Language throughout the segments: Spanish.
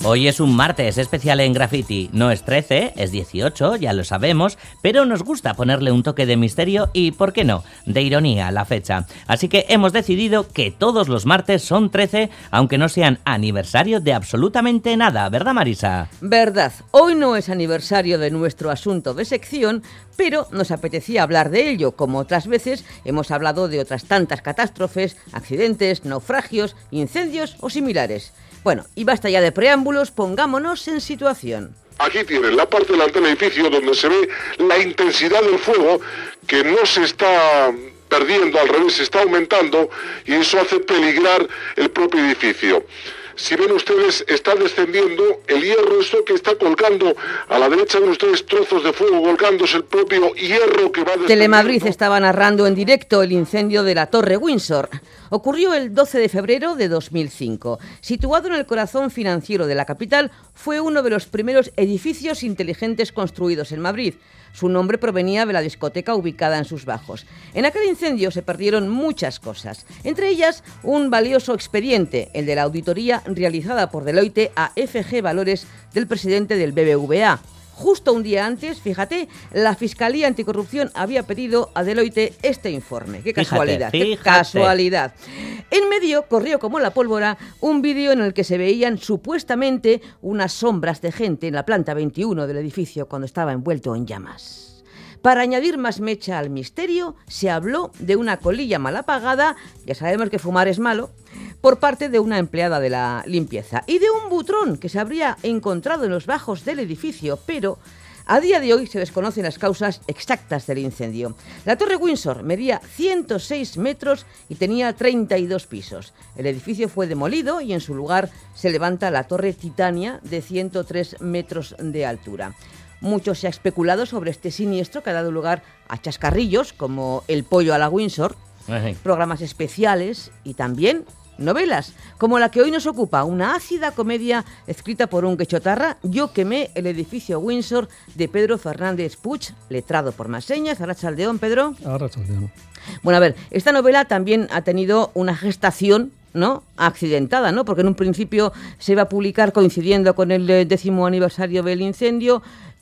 Hoy es un martes especial en Graffiti. No es 13, es 18, ya lo sabemos, pero nos gusta ponerle un toque de misterio y, ¿por qué no?, de ironía a la fecha. Así que hemos decidido que todos los martes son 13, aunque no sean aniversario de absolutamente nada, ¿verdad, Marisa? Verdad. Hoy no es aniversario de nuestro asunto de sección, pero nos apetecía hablar de ello. Como otras veces, hemos hablado de otras tantas catástrofes, accidentes, naufragios, incendios o similares. Bueno, y basta ya de preámbulos, pongámonos en situación. Aquí tienen la parte delante del edificio donde se ve la intensidad del fuego, que no se está perdiendo, al revés, se está aumentando, y eso hace peligrar el propio edificio. Si ven ustedes, está descendiendo el hierro, esto que está colgando a la derecha, ven ustedes trozos de fuego colgándose, el propio hierro que va descendiendo. Telemadrid estaba narrando en directo el incendio de la Torre Windsor. Ocurrió el 12 de febrero de 2005. Situado en el corazón financiero de la capital, fue uno de los primeros edificios inteligentes construidos en Madrid. Su nombre provenía de la discoteca ubicada en sus bajos. En aquel incendio se perdieron muchas cosas, entre ellas un valioso expediente, el de la auditoría realizada por Deloitte a FG Valores del presidente del BBVA. Justo un día antes, fíjate, la Fiscalía Anticorrupción había pedido a Deloitte este informe. ¡Qué casualidad! ¡Qué casualidad! En medio corrió como la pólvora un vídeo en el que se veían supuestamente unas sombras de gente en la planta 21 del edificio cuando estaba envuelto en llamas. Para añadir más mecha al misterio, se habló de una colilla mal apagada, ya sabemos que fumar es malo, por parte de una empleada de la limpieza, y de un butrón que se habría encontrado en los bajos del edificio, pero a día de hoy se desconocen las causas exactas del incendio. La Torre Windsor medía 106 metros y tenía 32 pisos. El edificio fue demolido y en su lugar se levanta la Torre Titania de 103 metros de altura. Mucho se ha especulado sobre este siniestro que ha dado lugar a chascarrillos como El pollo a la Windsor, programas especiales y también novelas, como la que hoy nos ocupa, una ácida comedia escrita por un quechotarra, Yo quemé el edificio Windsor, de Pedro Fernández Puig, letrado por Más Señas. Arratsaldeón, Pedro. Arratsaldeón. Bueno, a ver, esta novela también ha tenido una gestación, ¿no?, accidentada, ¿no?, porque en un principio se iba a publicar coincidiendo con el 10º aniversario del incendio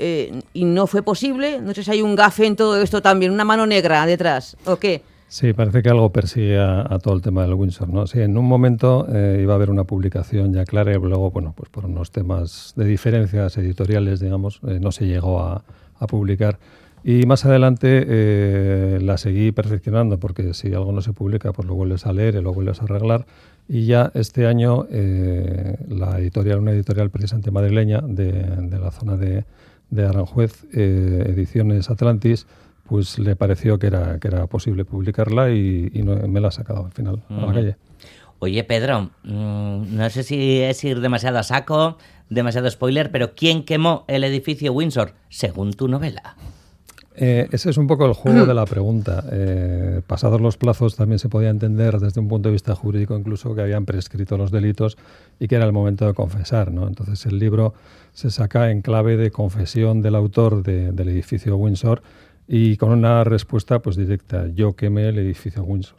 y no fue posible. No sé si hay un gafe en todo esto también, una mano negra detrás, ¿o qué? Sí, parece que algo persigue a todo el tema del Windsor, ¿no? Sí, en un momento iba a haber una publicación ya clara y luego, bueno, pues por unos temas de diferencias editoriales, digamos, no se llegó a publicar. Y más adelante la seguí perfeccionando, porque si algo no se publica, pues lo vuelves a leer y lo vuelves a arreglar. Y ya este año la editorial, una editorial precisamente madrileña de la zona de Aranjuez, Ediciones Atlantis, pues le pareció que era posible publicarla y me la ha sacado al final a la calle. Oye, Pedro, no sé si es ir demasiado a saco, demasiado spoiler, pero ¿quién quemó el edificio Windsor, según tu novela? Ese es un poco el juego de la pregunta. Pasados los plazos también se podía entender desde un punto de vista jurídico incluso que habían prescrito los delitos y que era el momento de confesar, ¿no? Entonces el libro se saca en clave de confesión del autor del edificio Windsor y con una respuesta pues directa: yo quemé el edificio Windsor.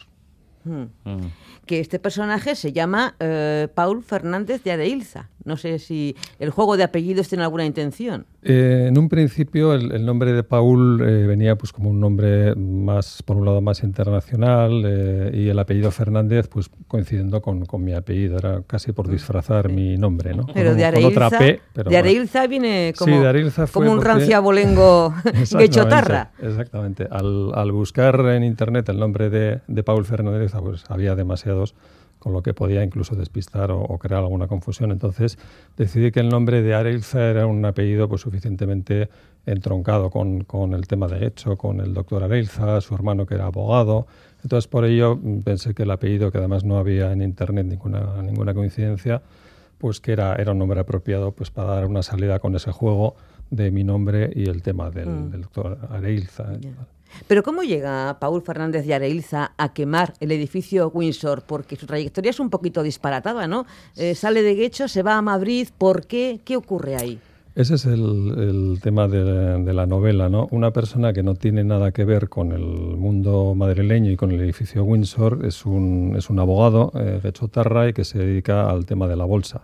Que este personaje se llama Paul Fernández de Areilza. No sé si el juego de apellidos tiene alguna intención. En un principio el nombre de Paul venía pues como un nombre más, por un lado, más internacional, y el apellido Fernández pues coincidiendo con mi apellido. Era casi por disfrazar mi nombre, ¿no? Pero de Areilza, con otra P, pero de Areilza bueno, viene como, sí, de Areilza como un rancio abolengo quechotarra. Exactamente. Al buscar en internet el nombre de Paul Fernández, pues había demasiados, con lo que podía incluso despistar o crear alguna confusión. Entonces decidí que el nombre de Areilza era un apellido pues suficientemente entroncado con el tema de hecho, con el doctor Areilza, su hermano que era abogado. Entonces por ello pensé que el apellido, que además no había en internet ninguna coincidencia, pues que era un nombre apropiado pues para dar una salida con ese juego de mi nombre y el tema del doctor Areilza. Yeah. Pero ¿cómo llega Paul Fernández de Areilza a quemar el edificio Windsor? Porque su trayectoria es un poquito disparatada, ¿no? Sale de Guecho, se va a Madrid. ¿Por qué? ¿Qué ocurre ahí? Ese es el tema de la novela, ¿no? Una persona que no tiene nada que ver con el mundo madrileño y con el edificio Windsor es un abogado, quechotarra, y que se dedica al tema de la bolsa.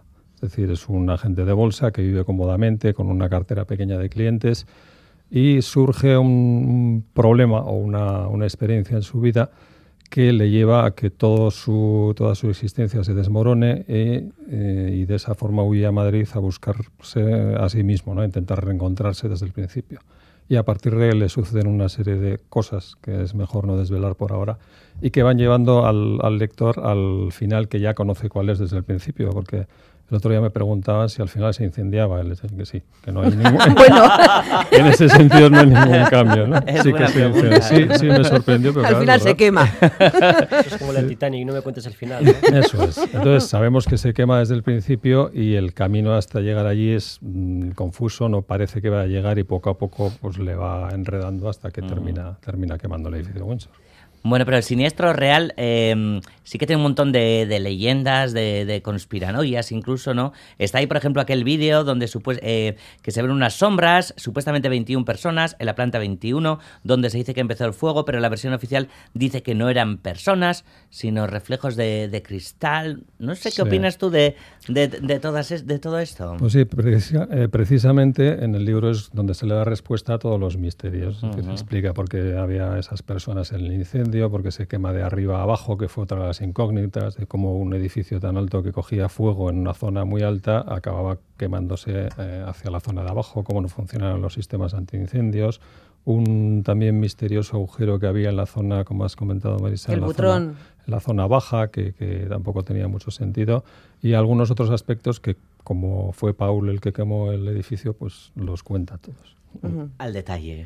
decir, es un agente de bolsa que vive cómodamente con una cartera pequeña de clientes y surge un problema o una experiencia en su vida que le lleva a que toda su existencia se desmorone y de esa forma huye a Madrid a buscarse a sí mismo, ¿no? A intentar reencontrarse desde el principio. Y a partir de él le suceden una serie de cosas que es mejor no desvelar por ahora y que van llevando al lector al final que ya conoce cuál es desde el principio, porque el otro día me preguntaban si al final se incendiaba. Él decía que sí, que no hay ningún... Bueno. En ese sentido no hay ningún cambio, ¿no? Es Sí que se pregunta. incendia. Sí, me sorprendió. Pero Al final se quema. Eso es como el Titanic, no me cuentes el final, ¿no? Eso es. Entonces sabemos que se quema desde el principio y el camino hasta llegar allí es confuso, no parece que va a llegar y poco a poco pues le va enredando hasta que termina quemando el edificio de Windsor. Bueno, pero el siniestro real sí que tiene un montón de leyendas, de conspiranoias incluso, ¿no? Está ahí, por ejemplo, aquel vídeo donde que se ven unas sombras, supuestamente 21 personas, en la planta 21, donde se dice que empezó el fuego, pero la versión oficial dice que no eran personas, sino reflejos de cristal. No sé, ¿qué opinas tú de todo esto? Pues sí, precisamente en el libro es donde se le da respuesta a todos los misterios. Que se explica por qué había esas personas en el incendio, porque se quema de arriba a abajo, que fue otra de las incógnitas, de cómo un edificio tan alto que cogía fuego en una zona muy alta acababa quemándose hacia la zona de abajo, cómo no funcionaban los sistemas antiincendios, un también misterioso agujero que había en la zona, como has comentado, Marisa, El Butrón. En la zona baja, que tampoco tenía mucho sentido, y algunos otros aspectos que, como fue Paul el que quemó el edificio, pues los cuenta todos. Al detalle.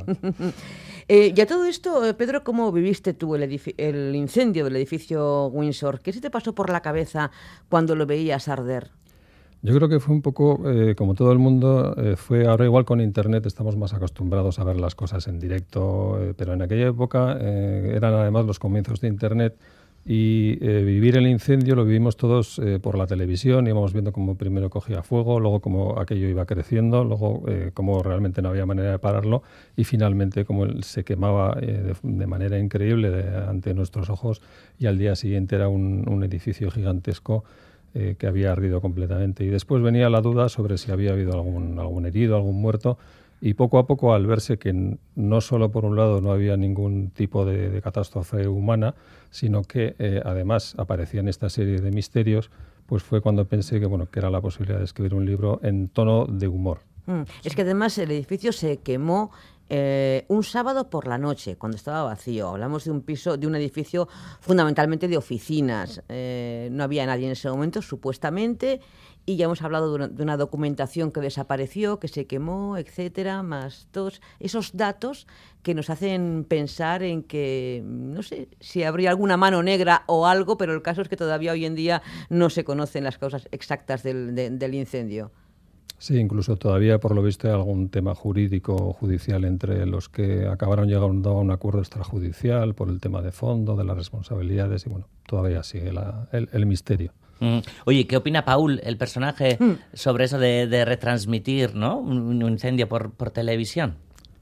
Y a todo esto, Pedro, ¿cómo viviste tú el incendio del edificio Windsor? ¿Qué se te pasó por la cabeza cuando lo veías arder? Yo creo que fue un poco, como todo el mundo, fue ahora igual con Internet estamos más acostumbrados a ver las cosas en directo, pero en aquella época eran además los comienzos de Internet y vivir el incendio lo vivimos todos por la televisión, íbamos viendo cómo primero cogía fuego, luego cómo aquello iba creciendo, luego cómo realmente no había manera de pararlo y finalmente cómo se quemaba de manera increíble ante nuestros ojos y al día siguiente era un edificio gigantesco que había ardido completamente. Y después venía la duda sobre si había habido algún herido, algún muerto, y poco a poco, al verse que no solo por un lado no había ningún tipo de catástrofe humana, sino que además aparecían esta serie de misterios, pues fue cuando pensé que era la posibilidad de escribir un libro en tono de humor. Es que además el edificio se quemó un sábado por la noche, cuando estaba vacío. Hablamos de un edificio fundamentalmente de oficinas. No había nadie en ese momento, supuestamente, y ya hemos hablado de una documentación que desapareció, que se quemó, etcétera, más todos esos datos que nos hacen pensar en que, no sé, si habría alguna mano negra o algo, pero el caso es que todavía hoy en día no se conocen las causas exactas del incendio. Sí, incluso todavía, por lo visto, hay algún tema jurídico o judicial entre los que acabaron llegando a un acuerdo extrajudicial por el tema de fondo, de las responsabilidades, y todavía sigue el misterio. Oye, ¿qué opina Paul, el personaje, sobre eso de retransmitir, ¿no? un incendio por televisión?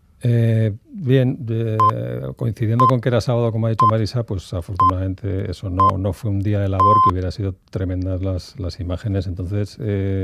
Bien, coincidiendo con que era sábado, como ha dicho Marisa, pues afortunadamente eso no fue un día de labor, que hubiera sido tremendas las imágenes. Entonces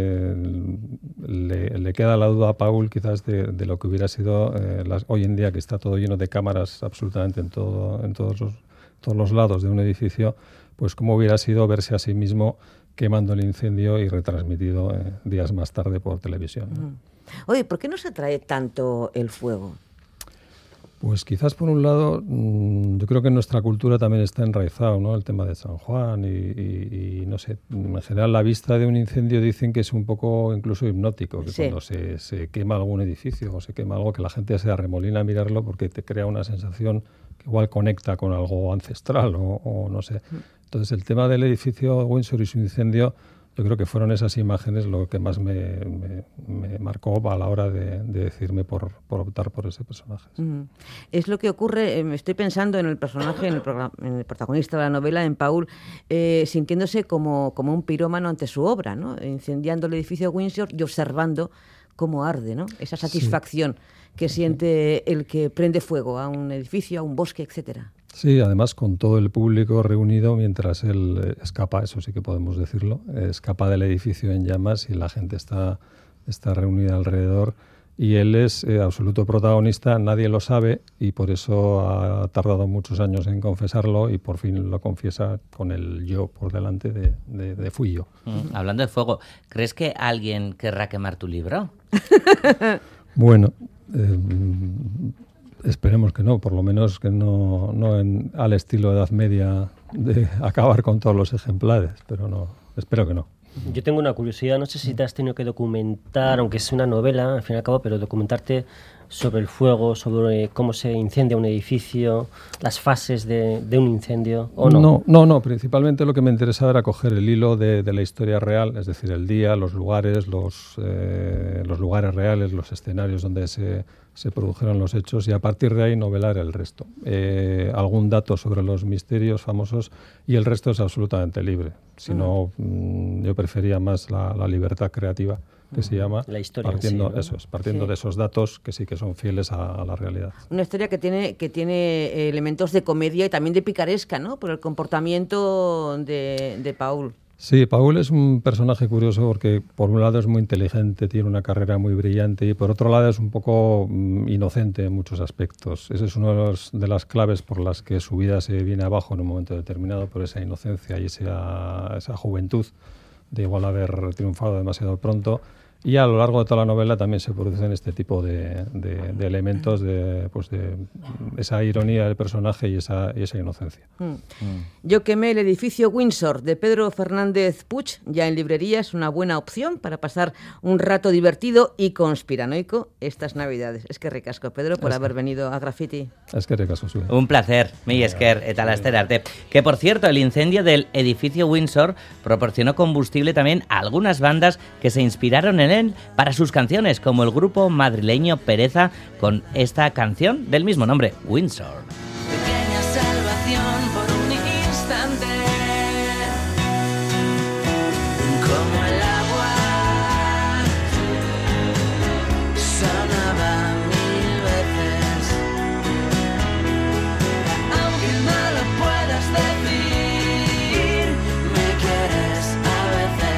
le queda la duda a Paul quizás de lo que hubiera sido hoy en día, que está todo lleno de cámaras absolutamente en todos los lados de un edificio, pues cómo hubiera sido verse a sí mismo quemando el incendio y retransmitido días más tarde por televisión. Oye, ¿por qué nos atrae tanto el fuego? Pues quizás por un lado, yo creo que en nuestra cultura también está enraizado, ¿no? El tema de San Juan y no sé, en general la vista de un incendio dicen que es un poco incluso hipnótico, que sí. Cuando se quema algún edificio o se quema algo, que la gente se arremolina a mirarlo porque te crea una sensación que igual conecta con algo ancestral o no sé. Entonces el tema del edificio Windsor y su incendio, yo creo que fueron esas imágenes lo que más me marcó a la hora de decidirme por optar por ese personaje. Es lo que ocurre, estoy pensando en el personaje, en el protagonista de la novela, en Paul, sintiéndose como un pirómano ante su obra, ¿no? Incendiando el edificio Windsor y observando cómo arde, ¿no? Esa satisfacción que siente el que prende fuego a un edificio, a un bosque, etcétera. Sí, además con todo el público reunido mientras él escapa, eso sí que podemos decirlo, escapa del edificio en llamas y la gente está reunida alrededor y él es absoluto protagonista, nadie lo sabe y por eso ha tardado muchos años en confesarlo y por fin lo confiesa con el yo por delante de fui yo. Hablando de fuego, ¿crees que alguien querrá quemar tu libro? Bueno, esperemos que no, por lo menos que no al estilo Edad Media de acabar con todos los ejemplares, pero no, espero que no. Yo tengo una curiosidad, no sé si te has tenido que documentar, aunque es una novela, al fin y al cabo, pero documentarte sobre el fuego, sobre cómo se incendia un edificio, las fases de un incendio, ¿o no? No, principalmente lo que me interesaba era coger el hilo de la historia real, es decir, el día, los lugares, los lugares reales, los escenarios donde se produjeron los hechos y a partir de ahí novelar el resto. Algún dato sobre los misterios famosos y el resto es absolutamente libre. Si no, yo prefería más la libertad creativa, que se llama, la historia partiendo, en sí, ¿no? Eso es, partiendo de esos datos que sí que son fieles a la realidad. Una historia que tiene elementos de comedia y también de picaresca, ¿no? Por el comportamiento de Paul. Sí, Paul es un personaje curioso porque por un lado es muy inteligente, tiene una carrera muy brillante y por otro lado es un poco inocente en muchos aspectos. Esa es una de las claves por las que su vida se viene abajo en un momento determinado, por esa inocencia y esa juventud de igual haber triunfado demasiado pronto. Y a lo largo de toda la novela también se producen este tipo de elementos de esa ironía del personaje y esa inocencia. Yo quemé el edificio Windsor de Pedro Fernández Puig, ya en librerías, una buena opción para pasar un rato divertido y conspiranoico estas Navidades. Es que ricasco, Pedro, por haber venido a Graffiti. Es que ricasco, sí. Un placer, mi esker eta laster arte. Que por cierto, el incendio del edificio Windsor proporcionó combustible también a algunas bandas que se inspiraron en él para sus canciones, como el grupo madrileño Pereza con esta canción del mismo nombre, Windsor. Pequeña salvación por un instante, como el agua, sonaba 1000 veces, aunque no lo puedas decir, me quieres a veces.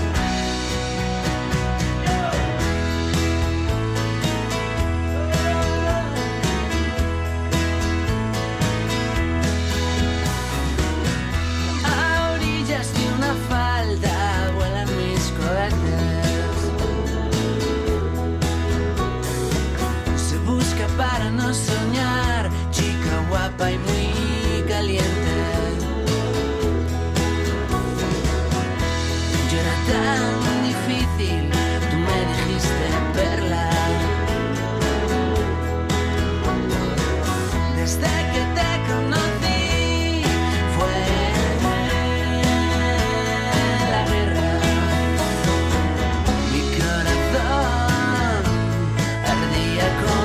Para no soñar, chica guapa y muy caliente. Yo era tan difícil, tú me dijiste perla. Desde que te conocí fue la guerra. Mi corazón ardía con